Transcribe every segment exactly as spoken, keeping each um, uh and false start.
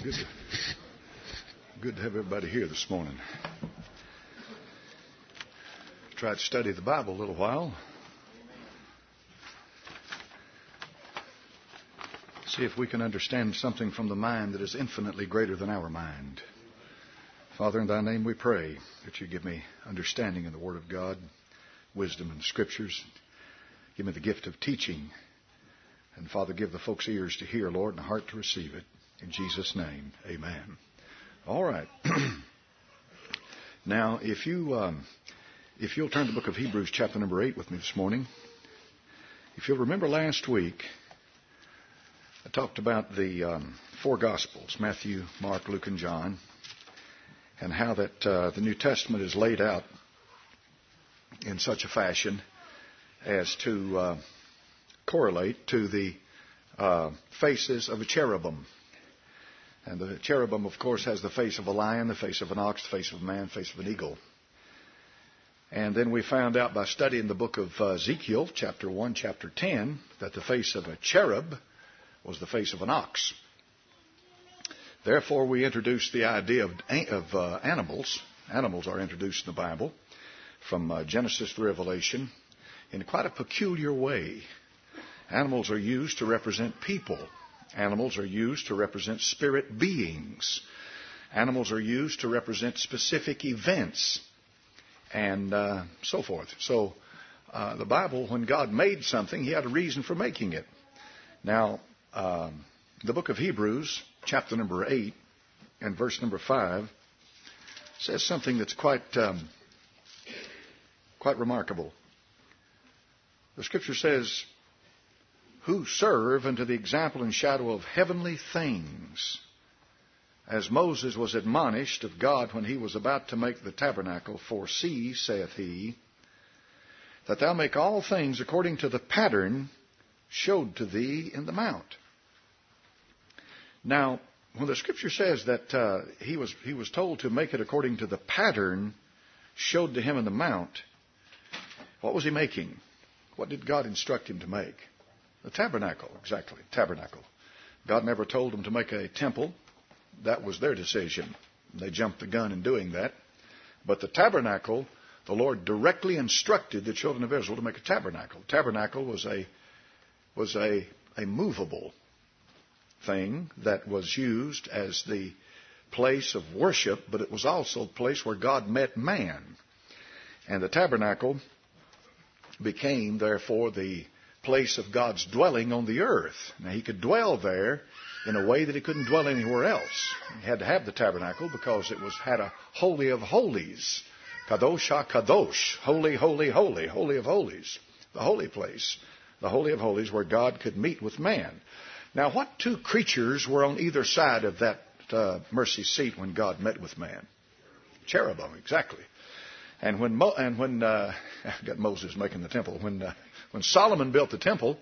Good to, good to have everybody here this morning. Try to study the Bible a little while. See if we can understand something from the mind that is infinitely greater than our mind. Father, in thy name we pray that you give me understanding in the Word of God, wisdom in the Scriptures. Give me the gift of teaching. And Father, give the folks ears to hear, Lord, and a heart to receive it. In Jesus' name, amen. All right. Now, if you um, if you'll turn to the book of Hebrews, chapter number eight, with me this morning. If you'll remember last week, I talked about the um, four Gospels: Matthew, Mark, Luke, and John, and how that uh, the New Testament is laid out in such a fashion as to uh, correlate to the uh, faces of a cherubim. And the cherubim, of course, has the face of a lion, the face of an ox, the face of a man, the face of an eagle. And then we found out by studying the book of uh, Ezekiel, chapter one, chapter ten, that the face of a cherub was the face of an ox. Therefore, we introduced the idea of, of uh, animals. Animals are introduced in the Bible from uh, Genesis to Revelation in quite a peculiar way. Animals are used to represent people. Animals are used to represent spirit beings. Animals are used to represent specific events and uh, so forth. So uh, the Bible, when God made something, he had a reason for making it. Now, um, the book of Hebrews, chapter number eight and verse number five, says something that's quite, um, quite remarkable. The Scripture says, who serve unto the example and shadow of heavenly things, as Moses was admonished of God when he was about to make the tabernacle. For see, saith he, that thou make all things according to the pattern showed to thee in the mount. Now, when the Scripture says that uh, he was he was told to make it according to the pattern showed to him in the mount, what was he making? What did God instruct him to make? The tabernacle, exactly, tabernacle. God never told them to make a temple. That was their decision. They jumped the gun in doing that. But the tabernacle, the Lord directly instructed the children of Israel to make a tabernacle. Tabernacle was a was a, a movable thing that was used as the place of worship, but it was also the place where God met man. And the tabernacle became, therefore, the place of God's dwelling on the earth. Now, he could dwell there in a way that he couldn't dwell anywhere else. He had to have the tabernacle because it was had a holy of holies. Kadosh HaKadosh. Holy, holy, holy. Holy of holies. The holy place. The holy of holies where God could meet with man. Now, what two creatures were on either side of that uh, mercy seat when God met with man? Cherubim, exactly. And when Mo- and when uh, I got Moses making the temple, when uh, when Solomon built the temple,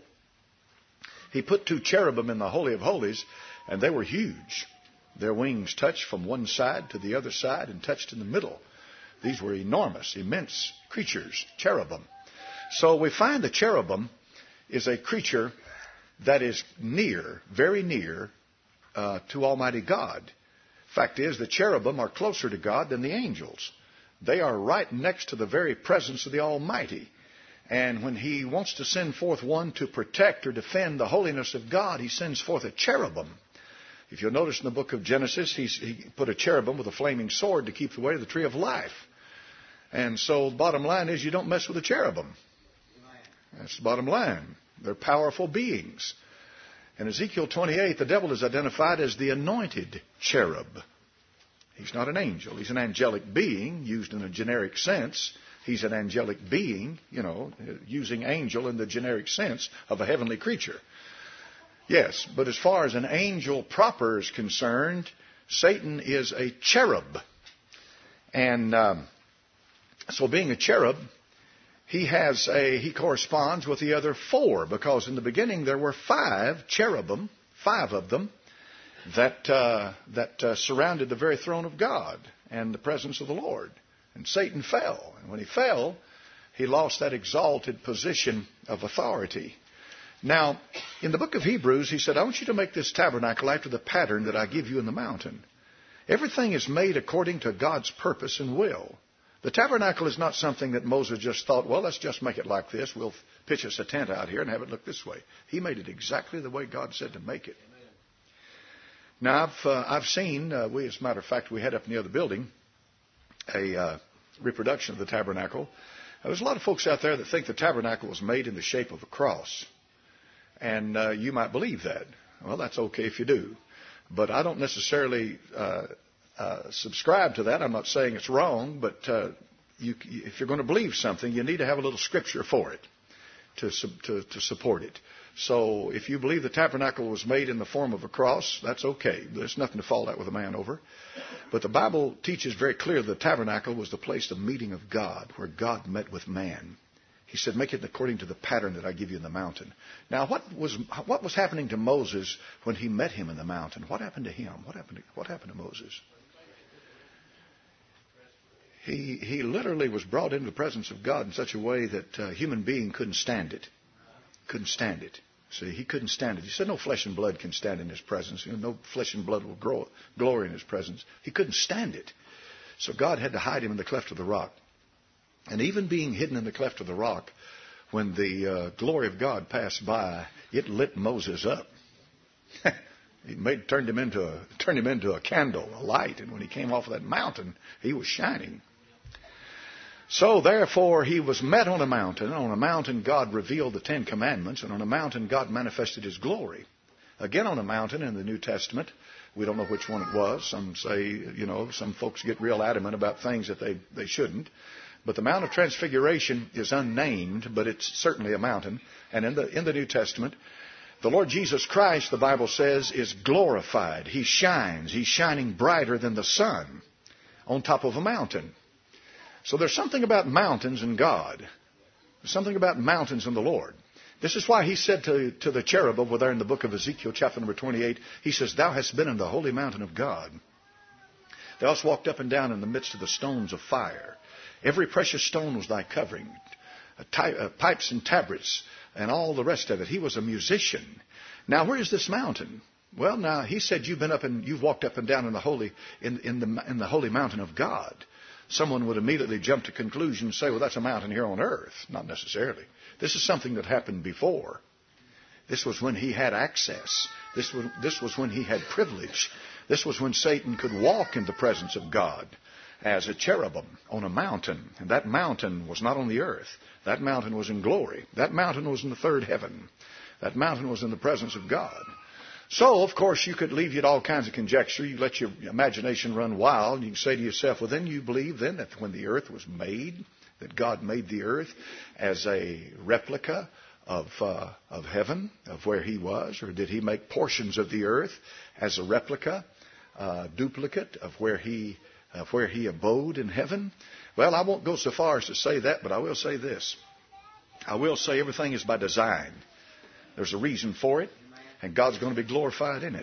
he put two cherubim in the Holy of Holies, and they were huge. Their wings touched from one side to the other side and touched in the middle. These were enormous, immense creatures, cherubim. So we find the cherubim is a creature that is near, very near uh, to Almighty God. Fact is, the cherubim are closer to God than the angels. They are right next to the very presence of the Almighty. And when he wants to send forth one to protect or defend the holiness of God, he sends forth a cherubim. If you'll notice in the book of Genesis, he's, he put a cherubim with a flaming sword to keep the way of the tree of life. And so the bottom line is you don't mess with the cherubim. That's the bottom line. They're powerful beings. In Ezekiel twenty-eight, the devil is identified as the anointed cherub. He's not an angel. He's an angelic being used in a generic sense. He's an angelic being, you know, using angel in the generic sense of a heavenly creature. Yes, but as far as an angel proper is concerned, Satan is a cherub. And um, so being a cherub, he has a he corresponds with the other four, because in the beginning there were five cherubim, five of them, that uh, that uh, surrounded the very throne of God and the presence of the Lord. And Satan fell. And when he fell, he lost that exalted position of authority. Now, in the book of Hebrews, he said, I want you to make this tabernacle after the pattern that I give you in the mountain. Everything is made according to God's purpose and will. The tabernacle is not something that Moses just thought, well, let's just make it like this. We'll pitch us a tent out here and have it look this way. He made it exactly the way God said to make it. Now, I've, uh, I've seen, uh, we, as a matter of fact, we had up near the building a uh, reproduction of the tabernacle. There's a lot of folks out there that think the tabernacle was made in the shape of a cross. And uh, you might believe that. Well, that's okay if you do. But I don't necessarily uh, uh, subscribe to that. I'm not saying it's wrong, but uh, you, if you're going to believe something, you need to have a little scripture for it to, to, to support it. So if you believe the tabernacle was made in the form of a cross, that's okay. There's nothing to fall out with a man over. But the Bible teaches very clear the tabernacle was the place of meeting of God, where God met with man. He said, make it according to the pattern that I give you in the mountain. Now, what was what was happening to Moses when he met him in the mountain? What happened to him? What happened to, what happened to Moses? He, he literally was brought into the presence of God in such a way that a human being couldn't stand it. Couldn't stand it. See, he couldn't stand it. He said no flesh and blood can stand in his presence. You know, no flesh and blood will grow, glory in his presence. He couldn't stand it. So God had to hide him in the cleft of the rock. And even being hidden in the cleft of the rock, when the uh, glory of God passed by, it lit Moses up. It made, turned him into a, turned him into a candle, a light. And when he came off of that mountain, he was shining. So therefore, he was met on a mountain. On a mountain, God revealed the Ten Commandments. And on a mountain, God manifested his glory. Again, on a mountain in the New Testament, we don't know which one it was. Some say, you know, some folks get real adamant about things that they, they shouldn't. But the Mount of Transfiguration is unnamed, but it's certainly a mountain. And in the in the New Testament, the Lord Jesus Christ, the Bible says, is glorified. He shines. He's shining brighter than the sun on top of a mountain. So there's something about mountains and God. There's something about mountains and the Lord. This is why he said to, to the cherub over there in the book of Ezekiel, chapter number twenty-eight, he says, thou hast been in the holy mountain of God. Thou hast walked up and down in the midst of the stones of fire. Every precious stone was thy covering, uh, ty- uh, pipes and tabrets, and all the rest of it. He was a musician. Now, where is this mountain? Well, now he said you've been up and you've walked up and down in the holy in, in the in the holy mountain of God. Someone would immediately jump to conclusion and say, well, that's a mountain here on earth. Not necessarily. This is something that happened before. This was when he had access. This was this was when he had privilege. This was when Satan could walk in the presence of God as a cherubim on a mountain. And that mountain was not on the earth. That mountain was in glory. That mountain was in the third heaven. That mountain was in the presence of God. So, of course, you could leave you all kinds of conjecture. You let your imagination run wild. And you can say to yourself, well, then you believe then that when the earth was made, that God made the earth as a replica of uh, of heaven, of where he was? Or did he make portions of the earth as a replica, uh, duplicate of where he Of where he abode in heaven? Well, I won't go so far as to say that, but I will say this. I will say everything is by design. There's a reason for it, and God's going to be glorified in it.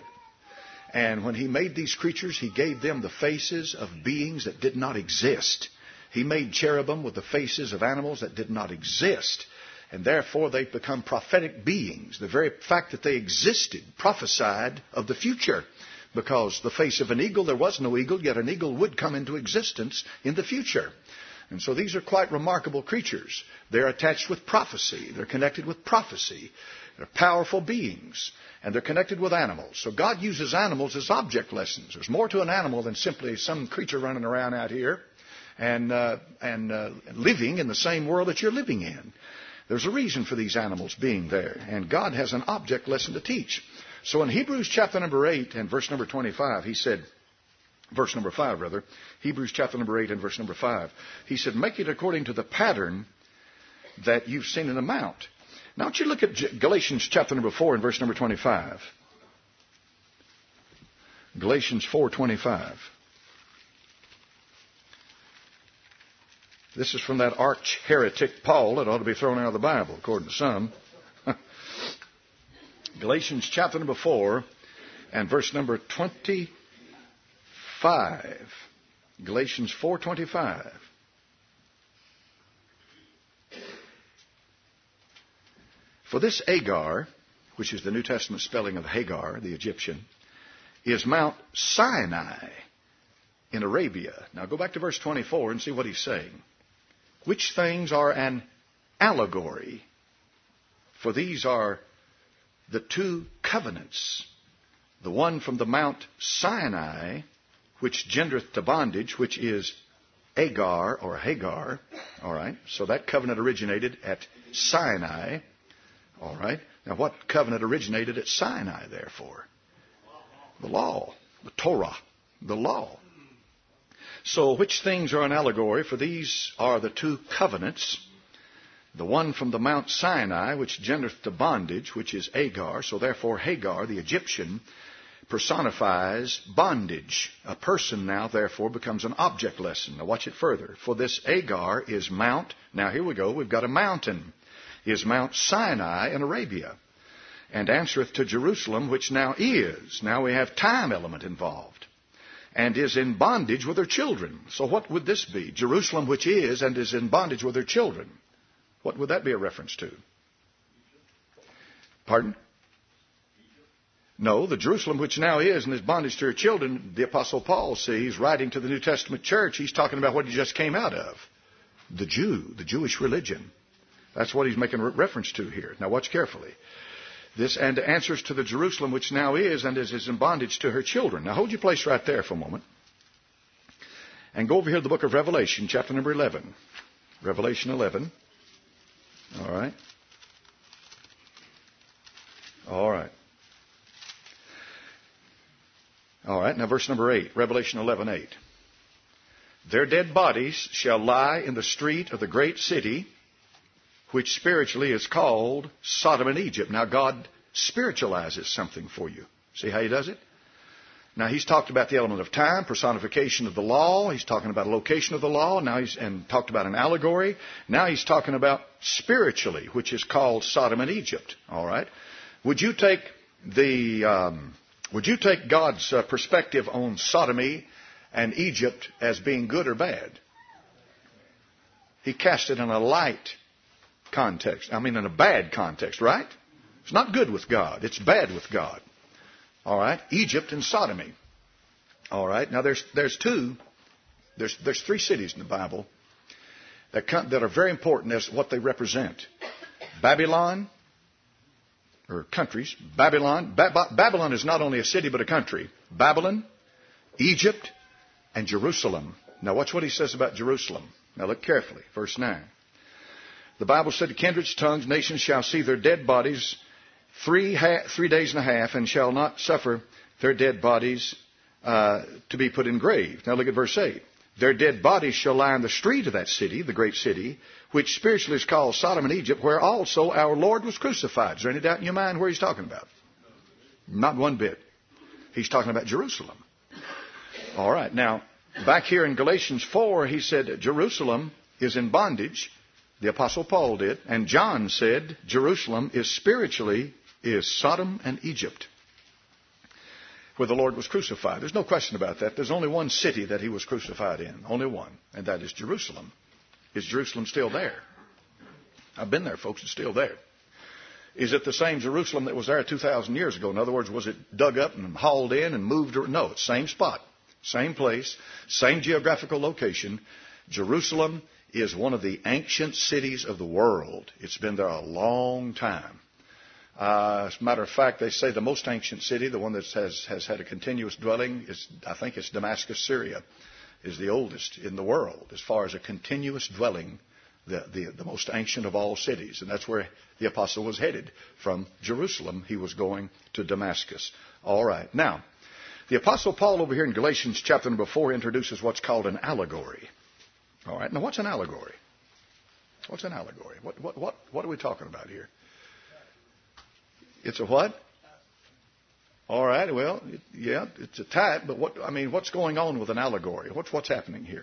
And when he made these creatures, he gave them the faces of beings that did not exist. He made cherubim with the faces of animals that did not exist. And therefore, they've become prophetic beings. The very fact that they existed prophesied of the future. Because the face of an eagle, there was no eagle, yet an eagle would come into existence in the future. And so these are quite remarkable creatures. They're attached with prophecy. They're connected with prophecy. They're powerful beings. And they're connected with animals. So God uses animals as object lessons. There's more to an animal than simply some creature running around out here and, uh, and uh, living in the same world that you're living in. There's a reason for these animals being there. And God has an object lesson to teach. So in Hebrews chapter number eight and verse number twenty-five, he said, verse number five rather, Hebrews chapter number eight and verse number five, he said, make it according to the pattern that you've seen in the mount. Now, I want you to look at Galatians chapter number four and verse number twenty-five. Galatians four twenty-five. This is from that arch heretic Paul that ought to be thrown out of the Bible, according to some. Galatians chapter number four and verse number twenty-five. Galatians four twenty-five. For this Agar, which is the New Testament spelling of Hagar, the Egyptian, is Mount Sinai in Arabia. Now go back to verse twenty-four and see what he's saying. Which things are an allegory? For these are the two covenants, the one from the Mount Sinai, which gendereth to bondage, which is Agar or Hagar. All right. So that covenant originated at Sinai. All right. Now what covenant originated at Sinai, therefore? The law, the Torah, the law. So which things are an allegory? For these are the two covenants, the one from the Mount Sinai, which gendereth to bondage, which is Agar. So therefore Hagar, the Egyptian, personifies bondage. A person now, therefore, becomes an object lesson. Now watch it further. For this Agar is Mount, now here we go, we've got a mountain, is Mount Sinai in Arabia, and answereth to Jerusalem, which now is. Now we have time element involved, and is in bondage with her children. So what would this be? Jerusalem, which is and is in bondage with her children. What would that be a reference to? Pardon? No, the Jerusalem which now is and is bondage to her children, the Apostle Paul sees, writing to the New Testament church, he's talking about what he just came out of. The Jew, the Jewish religion. That's what he's making reference to here. Now watch carefully. This and answers to the Jerusalem which now is and is, is in bondage to her children. Now hold your place right there for a moment. And go over here to the book of Revelation, chapter number eleven. Revelation eleven. All right. All right. All right, now verse number eight, Revelation eleven eight. Their dead bodies shall lie in the street of the great city, which spiritually is called Sodom and Egypt. Now God spiritualizes something for you. See how he does it? Now he's talked about the element of time, personification of the law. He's talking about a location of the law. Now he's and talked about an allegory. Now he's talking about spiritually, which is called Sodom and Egypt. All right. Would you take the um, would you take God's uh, perspective on sodomy and Egypt as being good or bad? He cast it in a light context. I mean, in a bad context, right? It's not good with God. It's bad with God. All right, Egypt and sodomy. All right, now there's there's two, there's there's three cities in the Bible that come, that are very important as what they represent. Babylon, or countries. Babylon. Ba- Babylon is not only a city but a country. Babylon, Egypt, and Jerusalem. Now watch what he says about Jerusalem. Now look carefully. Verse nine. The Bible said, kindreds, tongues, nations shall see their dead bodies Three, ha- three days and a half, and shall not suffer their dead bodies uh, to be put in grave. Now look at verse eight. Their dead bodies shall lie in the street of that city, the great city, which spiritually is called Sodom and Egypt, where also our Lord was crucified. Is there any doubt in your mind where he's talking about? Not one bit. He's talking about Jerusalem. All right. Now, back here in Galatians four, he said Jerusalem is in bondage. The Apostle Paul did. And John said Jerusalem is spiritually is Sodom and Egypt, where the Lord was crucified. There's no question about that. There's only one city that he was crucified in. Only one. And that is Jerusalem. Is Jerusalem still there? I've been there, folks. It's still there. Is it the same Jerusalem that was there two thousand years ago? In other words, was it dug up and hauled in and moved? No, it's same spot, same place, same geographical location. Jerusalem is one of the ancient cities of the world. It's been there a long time. Uh, as a matter of fact, they say the most ancient city, the one that has, has had a continuous dwelling, is I think it's Damascus, Syria, is the oldest in the world as far as a continuous dwelling, the, the, the most ancient of all cities. And that's where the apostle was headed. From Jerusalem, he was going to Damascus. All right. Now, the apostle Paul over here in Galatians chapter number four introduces what's called an allegory. All right. Now, what's an allegory? What's an allegory? What, what, what, what are we talking about here? It's a what? All right. Well, it, yeah, it's a type. But what? I mean, what's going on with an allegory? What's what's happening here?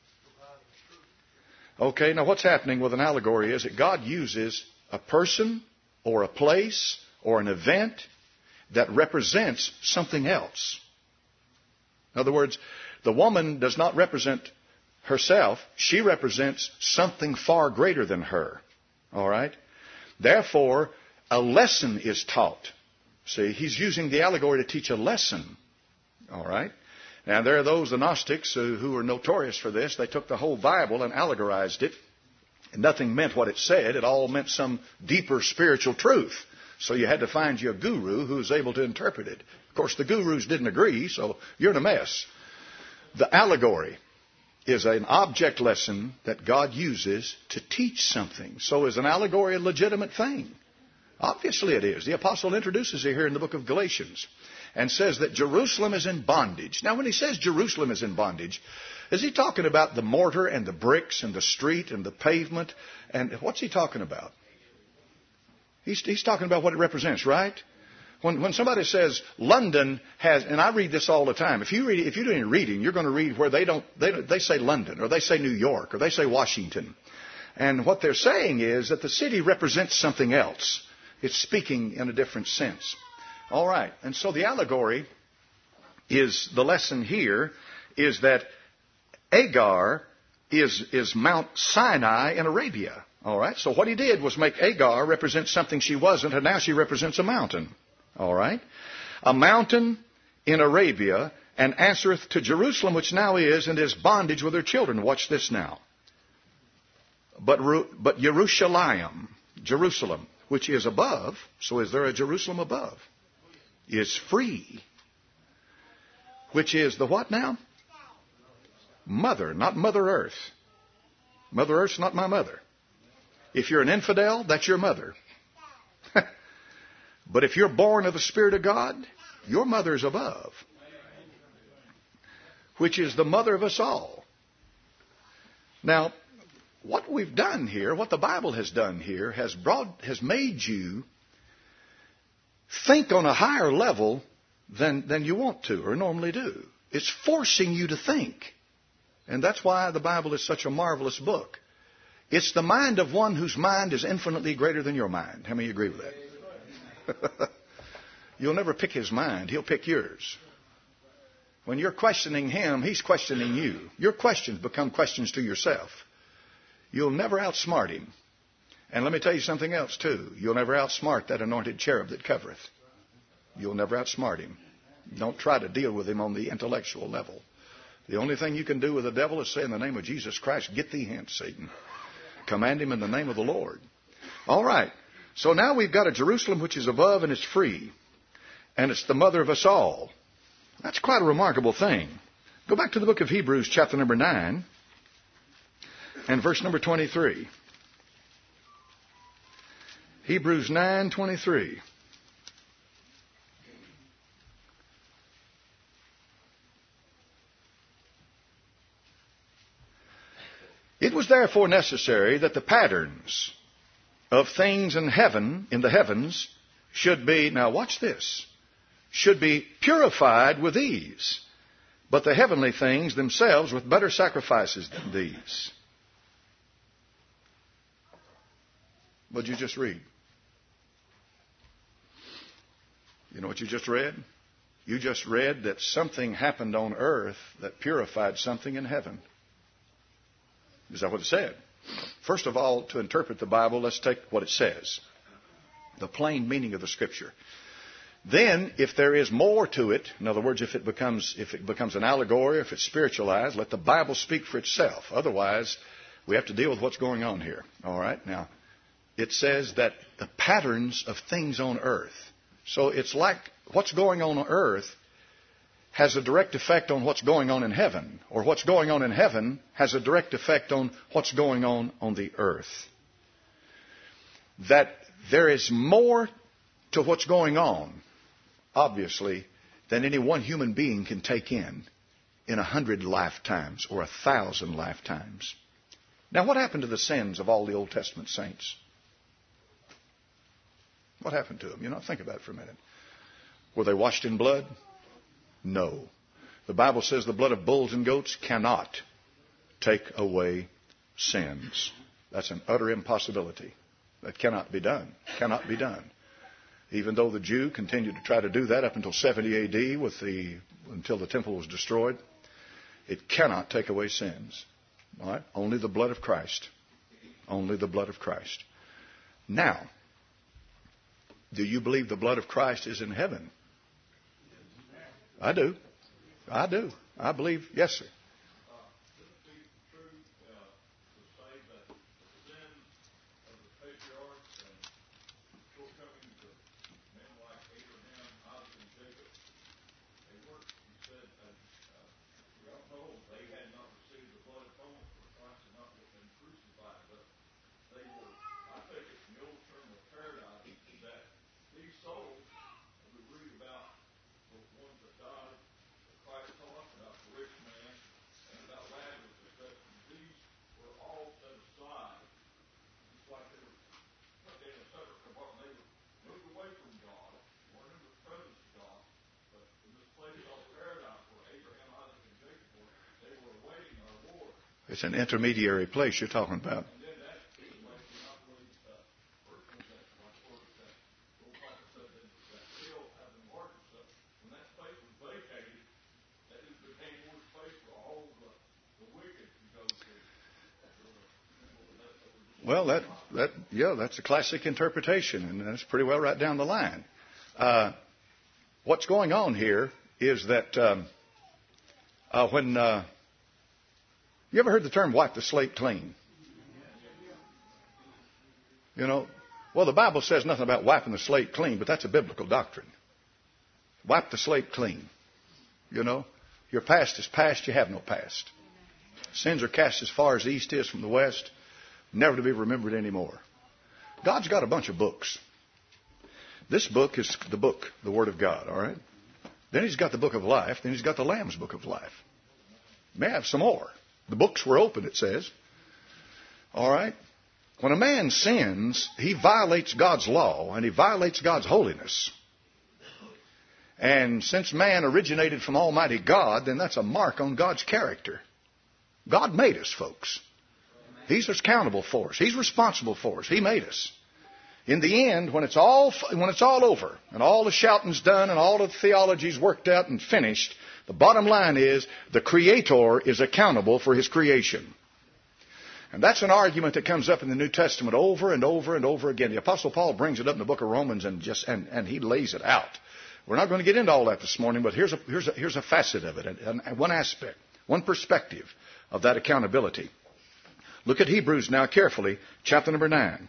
Okay. Now, what's happening with an allegory is that God uses a person or a place or an event that represents something else. In other words, the woman does not represent herself. She represents something far greater than her. All right. Therefore, a lesson is taught. See, he's using the allegory to teach a lesson. All right? Now, there are those, the Gnostics, who, who are notorious for this. They took the whole Bible and allegorized it. And nothing meant what it said. It all meant some deeper spiritual truth. So you had to find you a guru who was able to interpret it. Of course, the gurus didn't agree, so you're in a mess. The allegory is an object lesson that God uses to teach something. So is an allegory a legitimate thing? Obviously it is. The apostle introduces it here in the book of Galatians and says that Jerusalem is in bondage. Now, when he says Jerusalem is in bondage, is he talking about the mortar and the bricks and the street and the pavement? And what's he talking about? He's, he's talking about what it represents, right? When, when somebody says London has, and I read this all the time. If you read, if you do any reading, you're going to read where they don't, they they say London or they say New York or they say Washington, and what they're saying is that the city represents something else. It's speaking in a different sense. All right, and so the allegory is the lesson here is that Agar is is Mount Sinai in Arabia. All right, so what he did was make Agar represent something she wasn't, and now she represents a mountain. All right, a mountain in Arabia, and answereth to Jerusalem, which now is, and is bondage with her children. Watch this now. But but Jerusalem, Jerusalem, which is above, so is there a Jerusalem above, is free. Which is the what now? Mother, not Mother Earth. Mother Earth's not my mother. If you're an infidel, that's your mother. But if you're born of the Spirit of God, your mother is above, which is the mother of us all. Now, what we've done here, what the Bible has done here, has brought, has made you think on a higher level than, than you want to or normally do. It's forcing you to think. And that's why the Bible is such a marvelous book. It's the mind of one whose mind is infinitely greater than your mind. How many agree with that? You'll never pick his mind. He'll pick yours. When you're questioning him, he's questioning you. Your questions become questions to yourself. You'll never outsmart him. And let me tell you something else, too. You'll never outsmart that anointed cherub that covereth. You'll never outsmart him. Don't try to deal with him on the intellectual level. The only thing you can do with the devil is say, in the name of Jesus Christ, get thee hence, Satan. Command him in the name of the Lord. All right. So now we've got a Jerusalem which is above and is free. And it's the mother of us all. That's quite a remarkable thing. Go back to the book of Hebrews, chapter number nine, and verse number twenty-three. Hebrews nine twenty-three. It was therefore necessary that the patterns of things in heaven, in the heavens, should be, now watch this, should be purified with these, but the heavenly things themselves with better sacrifices than these. What did you just read? You know what you just read? You just read that something happened on earth that purified something in heaven. Is that what it said? First of all, to interpret the Bible, let's take what it says. The plain meaning of the Scripture. Then, if there is more to it, in other words, if it becomes if it becomes an allegory, if it's spiritualized, let the Bible speak for itself. Otherwise, we have to deal with what's going on here. All right? Now, it says that the patterns of things on earth. So it's like what's going on on earth has a direct effect on what's going on in heaven, or what's going on in heaven has a direct effect on what's going on on the earth. That there is more to what's going on, obviously, than any one human being can take in in a hundred lifetimes or a thousand lifetimes. Now, what happened to the sins of all the Old Testament saints? What happened to them? You know, think about it for a minute. Were they washed in blood? No. The Bible says the blood of bulls and goats cannot take away sins. That's an utter impossibility. That cannot be done. Cannot be done. Even though the Jew continued to try to do that up until seventy A D with the until the temple was destroyed, it cannot take away sins. All right? Only the blood of Christ. Only the blood of Christ. Now, Do you believe the blood of Christ is in heaven? I do. I do. I believe, yes, sir. It's an intermediary place you're talking about. Well, that, that yeah, that's a classic interpretation, and that's pretty well right down the line. Uh, what's going on here is that um, uh, when... Uh, You ever heard the term wipe the slate clean? You know, well, the Bible says nothing about wiping the slate clean, but that's a biblical doctrine. Wipe the slate clean. You know, your past is past, you have no past. Sins are cast as far as the east is from the west, never to be remembered anymore. God's got a bunch of books. This book is the book, the Word of God, all right? Then He's got the book of life, then He's got the Lamb's book of life. May have some more. The books were open, it says. All right? When a man sins, he violates God's law and he violates God's holiness. And since man originated from Almighty God, then that's a mark on God's character. God made us, folks. He's accountable for us. He's responsible for us. He made us. In the end, when it's all when it's all over and all the shouting's done and all the theology's worked out and finished, the bottom line is the Creator is accountable for His creation. And that's an argument that comes up in the New Testament over and over and over again. The Apostle Paul brings it up in the book of Romans and just and, and he lays it out. We're not going to get into all that this morning, but here's a, here's a, here's a facet of it, and, and one aspect, one perspective of that accountability. Look at Hebrews now carefully, chapter number nine.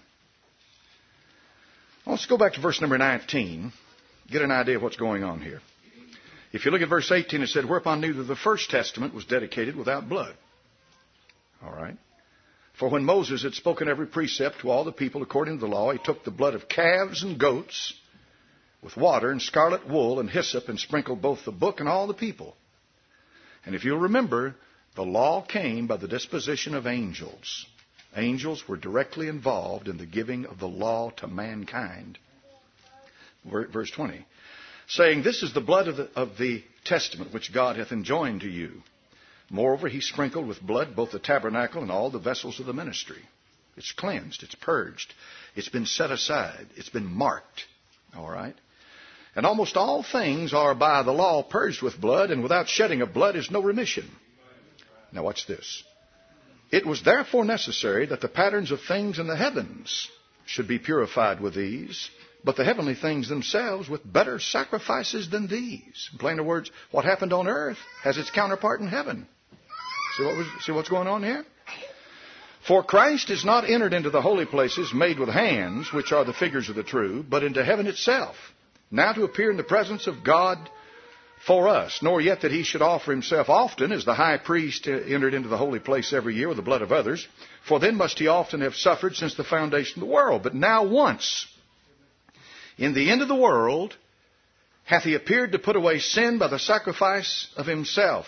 Let's go back to verse number nineteen, get an idea of what's going on here. If you look at verse eighteen, it said, whereupon neither the first testament was dedicated without blood. All right. For when Moses had spoken every precept to all the people according to the law, he took the blood of calves and goats with water and scarlet wool and hyssop and sprinkled both the book and all the people. And if you'll remember, the law came by the disposition of angels. Angels were directly involved in the giving of the law to mankind. Verse twenty. Saying, this is the blood of the, of the testament which God hath enjoined to you. Moreover, he sprinkled with blood both the tabernacle and all the vessels of the ministry. It's cleansed. It's purged. It's been set aside. It's been marked. All right? And almost all things are by the law purged with blood, and without shedding of blood is no remission. Now watch this. It was therefore necessary that the patterns of things in the heavens should be purified with these, but the heavenly things themselves with better sacrifices than these. In plainer words, what happened on earth has its counterpart in heaven. See, what was, see what's going on here? For Christ is not entered into the holy places made with hands, which are the figures of the true, but into heaven itself, now to appear in the presence of God for us, nor yet that he should offer himself often, as the high priest entered into the holy place every year with the blood of others. For then must he often have suffered since the foundation of the world. But now once, in the end of the world, hath he appeared to put away sin by the sacrifice of himself.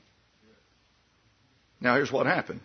Now here's what happened.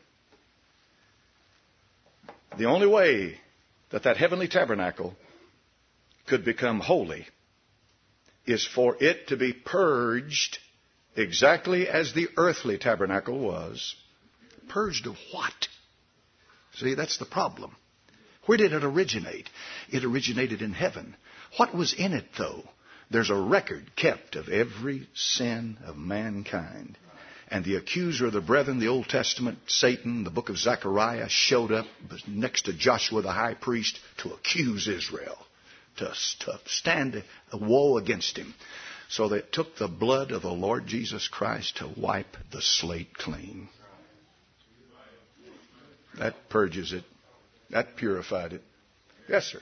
The only way that that heavenly tabernacle could become holy is for it to be purged exactly as the earthly tabernacle was. Purged of what? See, that's the problem. Where did it originate? It originated in heaven. What was in it, though? There's a record kept of every sin of mankind. And the accuser of the brethren, the Old Testament, Satan, the book of Zechariah, showed up next to Joshua the high priest to accuse Israel, to, to stand a woe against him. So they took the blood of the Lord Jesus Christ to wipe the slate clean. That purges it. That purified it. Yes, sir.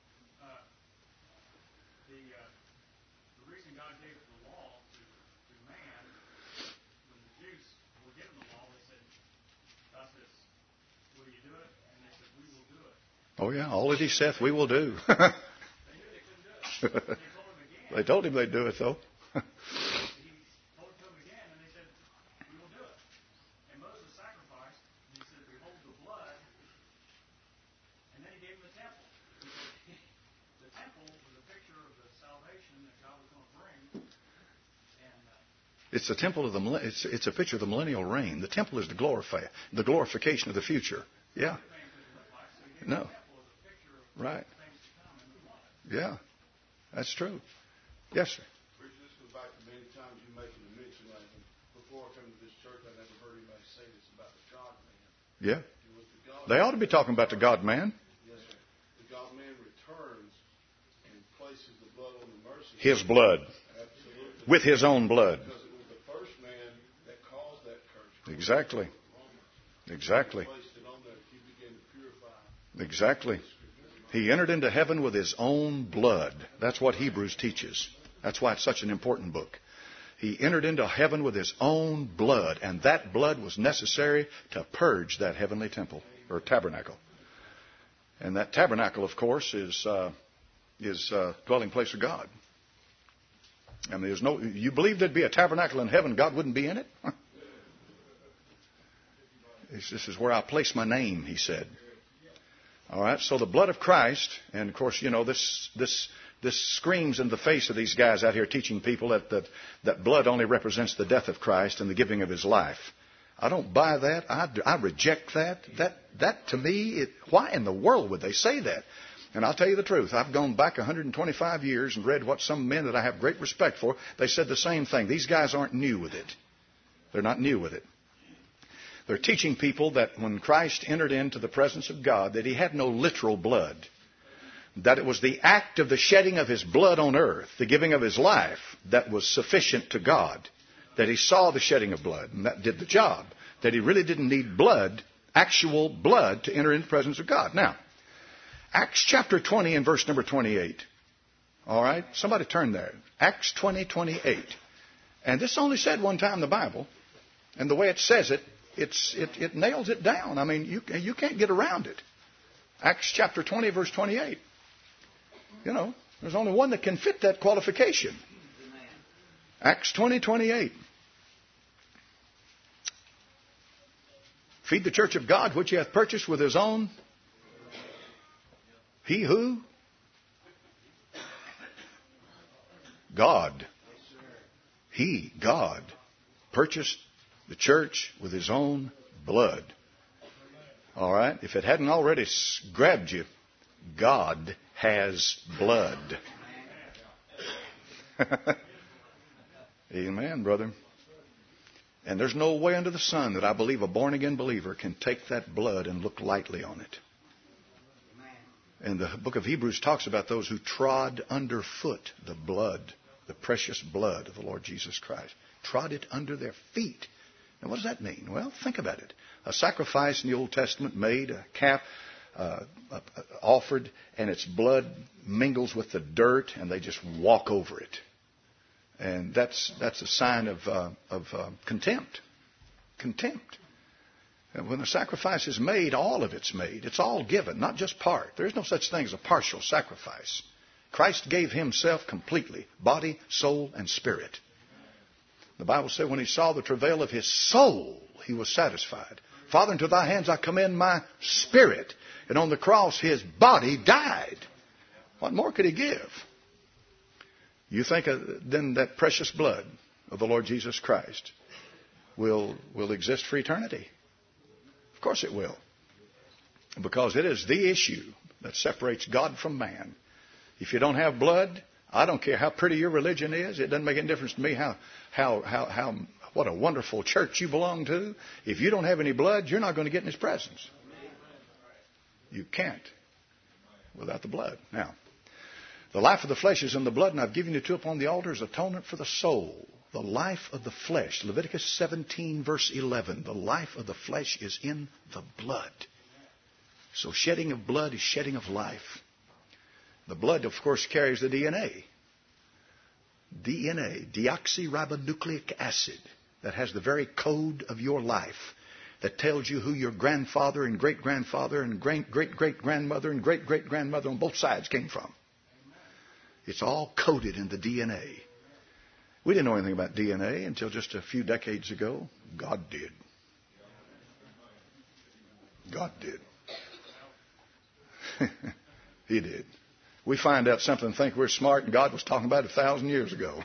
Oh, yeah. All that he saith, we will do. They told him they'd do it, though. It's the temple of the it's it's a picture of the millennial reign. The temple is the glorify the glorification of the future. Yeah. No. Right. Yeah. That's true. Yes, sir. Richard, this goes back to many times you making a mention like before I come to this church, I never heard anybody say this about the God man. Yeah. The God they ought to be talking about the God man. Yes, sir. The God man returns and places the blood on the mercy. His blood. Absolutely. With his own blood. Because it was the first man that caused that curse. Exactly. Exactly. He placed it on there. He began to purify. Exactly. He entered into heaven with his own blood. That's what Hebrews teaches. That's why it's such an important book. He entered into heaven with his own blood, and that blood was necessary to purge that heavenly temple or tabernacle. And that tabernacle, of course, is uh, is uh, dwelling place of God. I mean, there's no. You believe there'd be a tabernacle in heaven, God wouldn't be in it? This is where I place my name, he said. All right, so the blood of Christ, and of course, you know, this this this screams in the face of these guys out here teaching people that that, that blood only represents the death of Christ and the giving of his life. I don't buy that. I, I reject that. That that to me, it, why in the world would they say that? And I'll tell you the truth. I've gone back one hundred twenty-five years and read what some men that I have great respect for, they said the same thing. These guys aren't new with it. They're not new with it. They're teaching people that when Christ entered into the presence of God, that he had no literal blood. That it was the act of the shedding of his blood on earth, the giving of his life, that was sufficient to God. That he saw the shedding of blood, and that did the job. That he really didn't need blood, actual blood, to enter into the presence of God. Now, Acts chapter twenty and verse number twenty-eight. All right? Somebody turn there. Acts twenty, twenty-eight. And this only said one time in the Bible. And the way it says it, It's, it, it nails it down. I mean, you, you can't get around it. Acts chapter twenty, verse twenty-eight. You know, there's only one that can fit that qualification. Acts twenty, twenty-eight. Feed the church of God, which he hath purchased with his own. He who? God. He, God, purchased the church with his own blood. All right? If it hadn't already grabbed you, God has blood. Amen, brother. And there's no way under the sun that I believe a born-again believer can take that blood and look lightly on it. And the book of Hebrews talks about those who trod underfoot the blood, the precious blood of the Lord Jesus Christ. Trod it under their feet. Now, what does that mean? Well, think about it. A sacrifice in the Old Testament made, a calf uh, uh, offered, and its blood mingles with the dirt, and they just walk over it. And that's that's a sign of uh, of uh, contempt. Contempt. And when a sacrifice is made, all of it's made. It's all given, not just part. There is no such thing as a partial sacrifice. Christ gave himself completely, body, soul, and spirit. The Bible said when he saw the travail of his soul, he was satisfied. Father, into thy hands I commend my spirit. And on the cross, his body died. What more could he give? You think uh, then that precious blood of the Lord Jesus Christ will, will exist for eternity? Of course it will. Because it is the issue that separates God from man. If you don't have blood, I don't care how pretty your religion is. It doesn't make any difference to me how, how, how, how, what a wonderful church you belong to. If you don't have any blood, you're not going to get in his presence. You can't without the blood. Now, The life of the flesh is in the blood, and I've given you two upon the altar as atonement for the soul. The life of the flesh. Leviticus seventeen, verse eleven. The life of the flesh is in the blood. So shedding of blood is shedding of life. The blood, of course, carries the D N A. D N A, deoxyribonucleic acid, that has the very code of your life, that tells you who your grandfather and great-grandfather and great-great-great-grandmother and great-great-grandmother on both sides came from. It's all coded in the D N A. We didn't know anything about D N A until just a few decades ago. God did. God did. He did. We find out something and think we're smart, and God was talking about it a thousand years ago.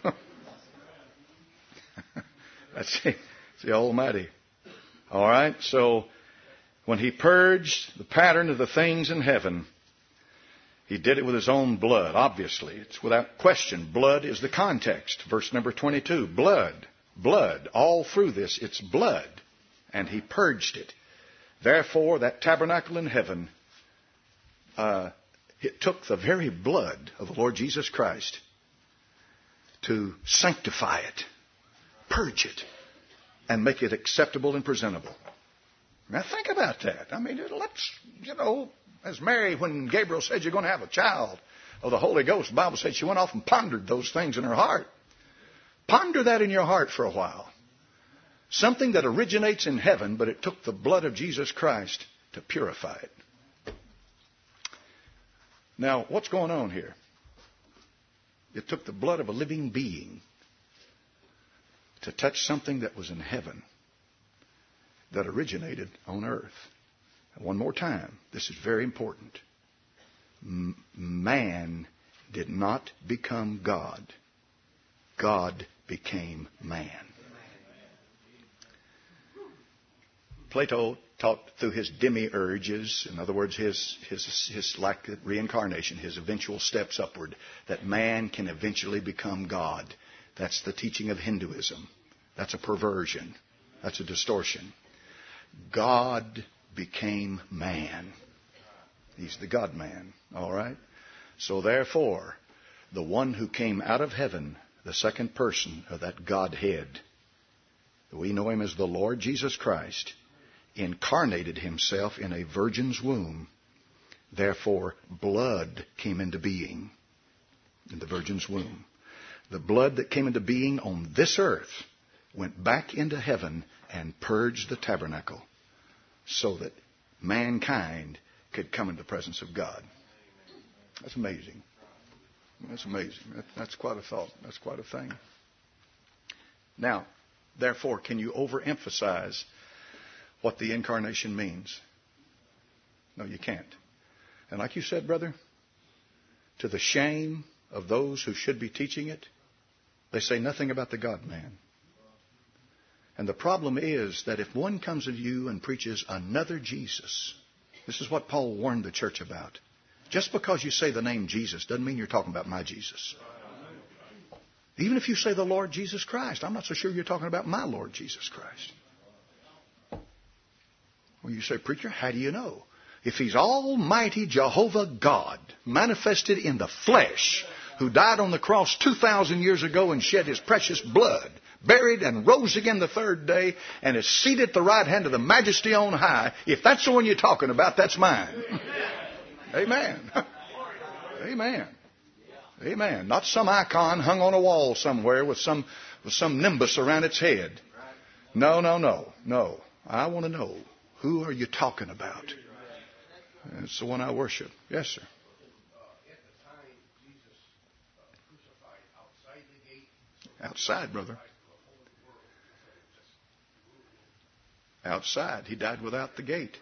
That's the, that's the Almighty. All right, so when He purged the pattern of the things in heaven, He did it with His own blood, obviously. It's without question. Blood is the context. Verse number twenty-two. Blood. Blood. All through this, it's blood. And He purged it. Therefore, that tabernacle in heaven, uh, it took the very blood of the Lord Jesus Christ to sanctify it, purge it, and make it acceptable and presentable. Now think about that. I mean, let's, you know, as Mary, when Gabriel said you're going to have a child of the Holy Ghost, the Bible said she went off and pondered those things in her heart. Ponder that in your heart for a while. Something that originates in heaven, but it took the blood of Jesus Christ to purify it. Now, what's going on here? It took the blood of a living being to touch something that was in heaven that originated on earth. And one more time, this is very important. M- man did not become God. God became man. Plato taught through his demiurges, in other words, his, his, his like reincarnation, his eventual steps upward, that man can eventually become God. That's the teaching of Hinduism. That's a perversion. That's a distortion. God became man. He's the God-man. All right? So therefore, the one who came out of heaven, the second person of that Godhead, we know Him as the Lord Jesus Christ, incarnated Himself in a virgin's womb. Therefore, blood came into being in the virgin's womb. The blood that came into being on this earth went back into heaven and purged the tabernacle so that mankind could come into the presence of God. That's amazing. That's amazing. That's quite a thought. That's quite a thing. Now, therefore, can you overemphasize what the incarnation means? No, you can't. And like you said, brother, to the shame of those who should be teaching it, they say nothing about the God-man. And the problem is that if one comes to you and preaches another Jesus, this is what Paul warned the church about. Just because you say the name Jesus doesn't mean you're talking about my Jesus. Even if you say the Lord Jesus Christ, I'm not so sure you're talking about my Lord Jesus Christ. Well, you say, preacher, how do you know? If He's Almighty Jehovah God, manifested in the flesh, who died on the cross two thousand years ago and shed His precious blood, buried and rose again the third day, and is seated at the right hand of the Majesty on high, if that's the one you're talking about, that's mine. Amen. Amen. Amen. Not some icon hung on a wall somewhere with some with some nimbus around its head. No, no, no, no. I want to know, who are you talking about? It's the one I worship. Yes, sir. Outside, brother. Outside. He died without the gate.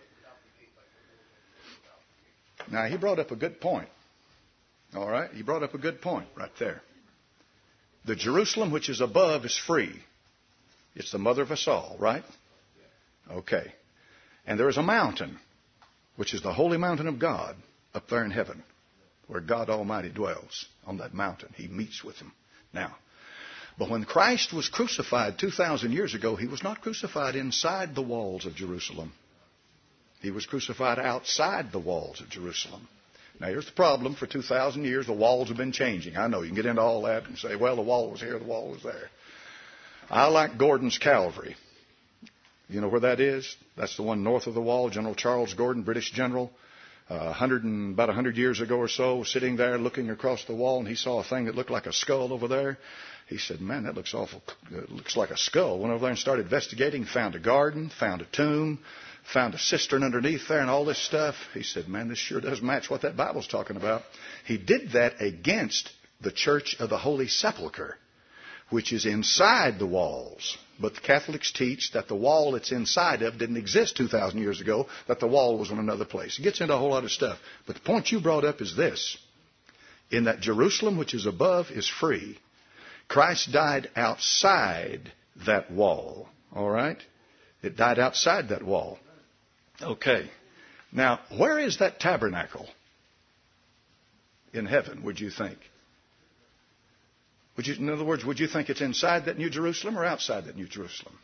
Now, he brought up a good point. All right? He brought up a good point right there. The Jerusalem which is above is free. It's the mother of us all, right? Okay. And there is a mountain, which is the holy mountain of God, up there in heaven, where God Almighty dwells on that mountain. He meets with Him. Now, but when Christ was crucified two thousand years ago, He was not crucified inside the walls of Jerusalem. He was crucified outside the walls of Jerusalem. Now, here's the problem. For two thousand years, the walls have been changing. I know you can get into all that and say, well, the wall was here, the wall was there. I like Gordon's Calvary. You know where that is? That's the one north of the wall. General Charles Gordon, British general, uh, hundred and, about a hundred years ago or so, sitting there looking across the wall, and he saw a thing that looked like a skull over there. He said, man, that looks awful. It looks like a skull. Went over there and started investigating, found a garden, found a tomb, found a cistern underneath there and all this stuff. He said, man, this sure does match what that Bible's talking about. He did that against the Church of the Holy Sepulchre, which is inside the walls. But the Catholics teach that the wall it's inside of didn't exist two thousand years ago, that the wall was in another place. It gets into a whole lot of stuff. But the point you brought up is this. In that Jerusalem which is above is free. Christ died outside that wall. All right? It died outside that wall. Okay. Now, where is that tabernacle in heaven, would you think? Would you, in other words, would you think it's inside that New Jerusalem or outside that New Jerusalem?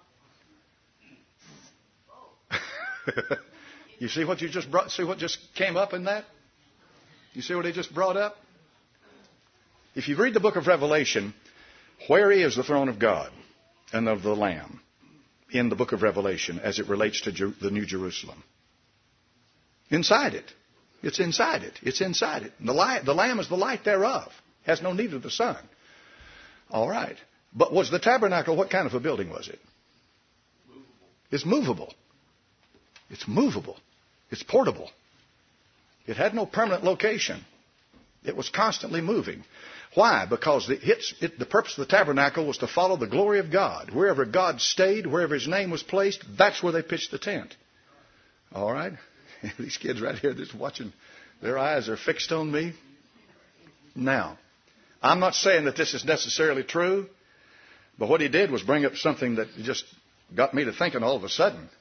You see what you just brought? See what just came up in that? You see what he just brought up? If you read the book of Revelation, where is the throne of God and of the Lamb in the book of Revelation as it relates to Jer- the New Jerusalem? Inside it. It's inside it. It's inside it. The, light, the Lamb is the light thereof. Has no need of the sun. All right. But was the tabernacle, what kind of a building was it? Movable. It's movable. It's movable. It's portable. It had no permanent location. It was constantly moving. Why? Because it, it, the purpose of the tabernacle was to follow the glory of God. Wherever God stayed, wherever His name was placed, that's where they pitched the tent. All right? These kids right here just watching, their eyes are fixed on me. Now, I'm not saying that this is necessarily true, but what he did was bring up something that just got me to thinking all of a sudden.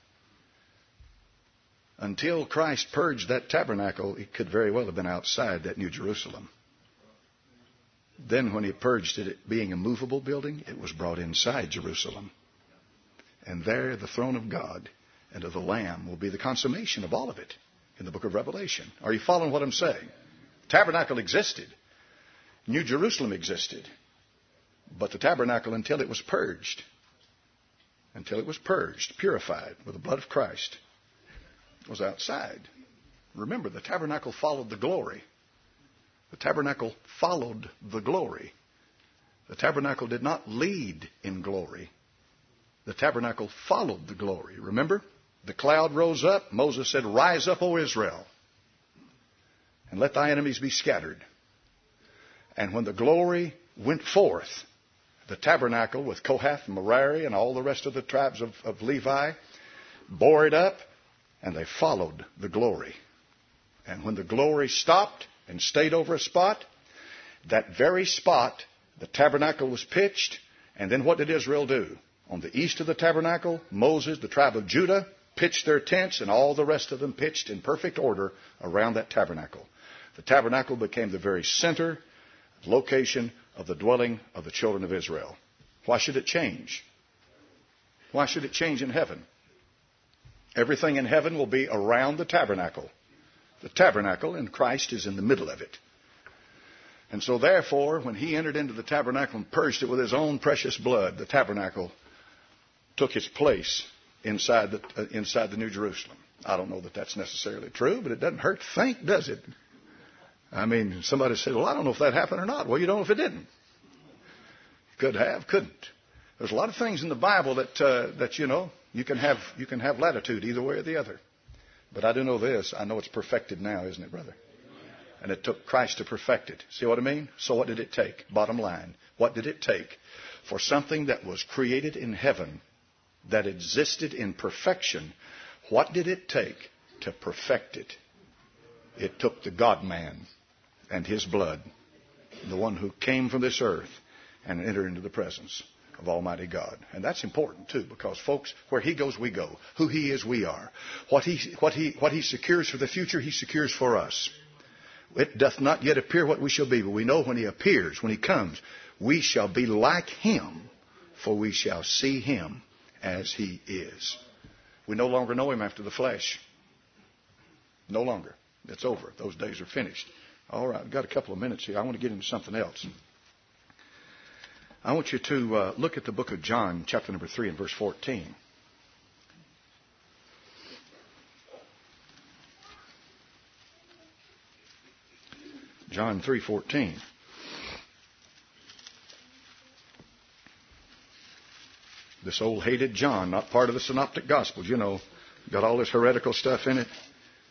Until Christ purged that tabernacle, it could very well have been outside that New Jerusalem. Then when he purged it, it being a movable building, it was brought inside Jerusalem. And there the throne of God and of the Lamb will be the consummation of all of it in the book of Revelation. Are you following what I'm saying? Tabernacle existed. New Jerusalem existed. But the tabernacle, until it was purged, until it was purged, purified with the blood of Christ, was outside. Remember, the tabernacle followed the glory. The tabernacle followed the glory. The tabernacle did not lead in glory. The tabernacle followed the glory. Remember? The cloud rose up. Moses said, "Rise up, O Israel, and let thy enemies be scattered." And when the glory went forth, the tabernacle with Kohath and Merari and all the rest of the tribes of, of Levi bore it up, and they followed the glory. And when the glory stopped and stayed over a spot, that very spot, the tabernacle was pitched. And then what did Israel do? On the east of the tabernacle, Moses, the tribe of Judah, pitched their tents, and all the rest of them pitched in perfect order around that tabernacle. The tabernacle became the very center, location of the dwelling of the children of Israel. Why should it change? Why should it change in heaven? Everything in heaven will be around the tabernacle. The tabernacle, and Christ is in the middle of it. And so therefore, when He entered into the tabernacle and purged it with His own precious blood, the tabernacle took its place inside the, uh, inside the New Jerusalem. I don't know that that's necessarily true, but it doesn't hurt to think, does it? I mean, somebody said, well, I don't know if that happened or not. Well, you don't know if it didn't. Could have, couldn't. There's a lot of things in the Bible that, uh, that you know, you can have you can have latitude either way or the other. But I do know this. I know it's perfected now, isn't it, brother? And it took Christ to perfect it. See what I mean? So what did it take? Bottom line. What did it take for something that was created in heaven, that existed in perfection? What did it take to perfect it? It took the God-man and His blood, the one who came from this earth and entered into the presence of Almighty God. And that's important too, because folks, where He goes, we go. Who He is, we are. What He, what He, what He secures for the future, He secures for us. It doth not yet appear what we shall be, but we know when He appears, when He comes, we shall be like Him, for we shall see Him as He is. We no longer know Him after the flesh. No longer. It's over. Those days are finished. All right, I've got a couple of minutes here. I want to get into something else. I want you to uh, look at the book of John, chapter number three and verse fourteen. John three fourteen. This old hated John, not part of the Synoptic Gospels, you know, got all this heretical stuff in it.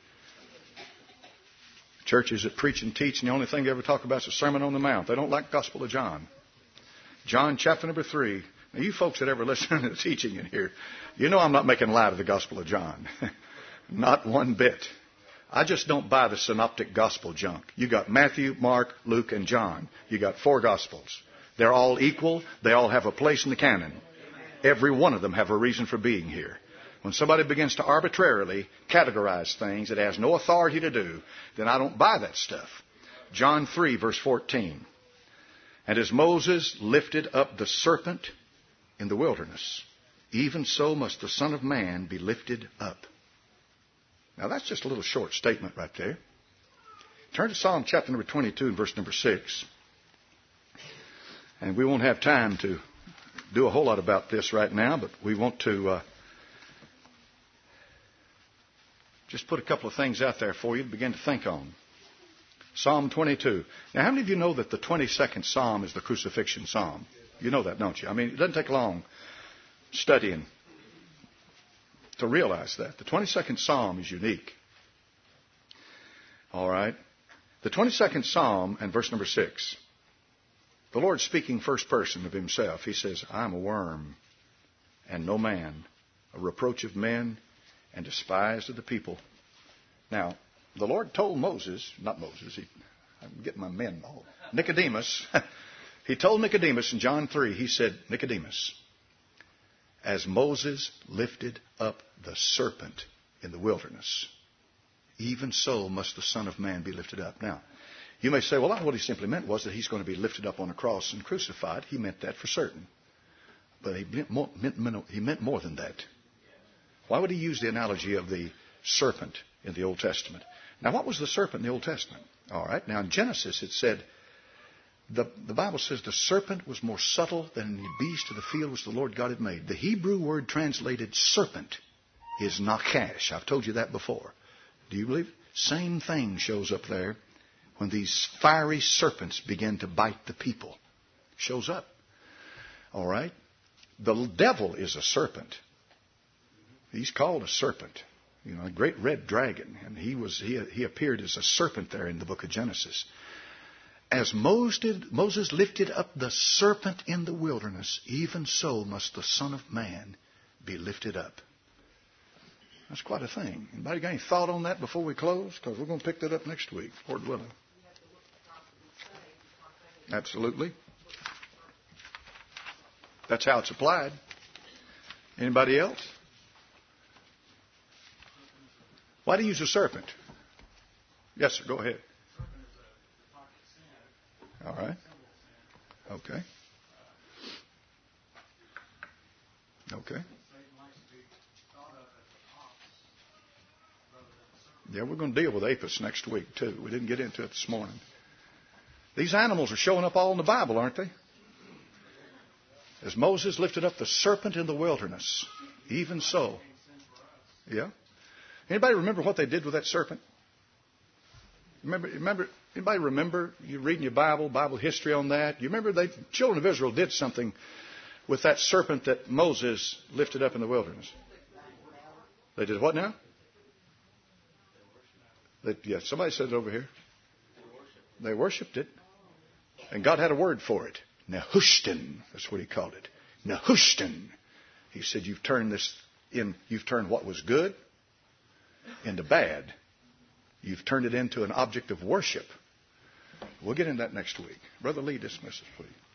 Churches that preach and teach, and the only thing they ever talk about is the Sermon on the Mount. They don't like Gospel of John. John chapter number three. Now, you folks that ever listen to the teaching in here, you know I'm not making light of the Gospel of John. Not one bit. I just don't buy the Synoptic Gospel junk. You got Matthew, Mark, Luke, and John. You got four Gospels. They're all equal. They all have a place in the canon. Every one of them have a reason for being here. When somebody begins to arbitrarily categorize things that has no authority to do, then I don't buy that stuff. John three, verse fourteen. And as Moses lifted up the serpent in the wilderness, even so must the Son of Man be lifted up. Now that's just a little short statement right there. Turn to Psalm chapter number twenty-two and verse number six. And we won't have time to do a whole lot about this right now, but we want to uh, just put a couple of things out there for you to begin to think on. Psalm twenty-two. Now, how many of you know that the twenty-second Psalm is the crucifixion Psalm? You know that, don't you? I mean, it doesn't take long studying to realize that. The twenty-second Psalm is unique. All right. The twenty-second Psalm and verse number six. The Lord speaking first person of himself. He says, I am a worm and no man, a reproach of men and despised of the people. Now, the Lord told Moses, not Moses, he, I'm getting my men all, Nicodemus. He told Nicodemus in John three, he said, Nicodemus, as Moses lifted up the serpent in the wilderness, even so must the Son of Man be lifted up. Now, you may say, well, what he simply meant was that he's going to be lifted up on a cross and crucified. He meant that for certain. But he meant more, meant, he meant more than that. Why would he use the analogy of the serpent in the Old Testament? Now, what was the serpent in the Old Testament? All right. Now, in Genesis, it said, the, the Bible says the serpent was more subtle than the beast of the field which the Lord God had made. The Hebrew word translated serpent is nakash. I've told you that before. Do you believe it? Same thing shows up there when these fiery serpents begin to bite the people. Shows up. All right. The devil is a serpent. He's called a serpent. You know, a great red dragon. And he was he, he appeared as a serpent there in the book of Genesis. As Moses, Moses lifted up the serpent in the wilderness, even so must the Son of Man be lifted up. That's quite a thing. Anybody got any thought on that before we close? Because we're going to pick that up next week, Lord willing. Absolutely. That's how it's applied. Anybody else? Why do you use a serpent? Yes, sir. Go ahead. All right. Okay. Okay. Yeah, we're going to deal with Apis next week, too. We didn't get into it this morning. These animals are showing up all in the Bible, aren't they? As Moses lifted up the serpent in the wilderness, even so. Yeah. Anybody remember what they did with that serpent? Remember, remember, anybody remember you reading your Bible, Bible history on that? You remember they, children of Israel did something with that serpent that Moses lifted up in the wilderness. They did what now? They, yeah, somebody said it over here. They worshipped it. And God had a word for it. Nehushtan. That's what he called it. Nehushtan. He said, you've turned this in, you've turned what was good into bad. You've turned it into an object of worship. We'll get into that next week. Brother Lee, dismiss us, please.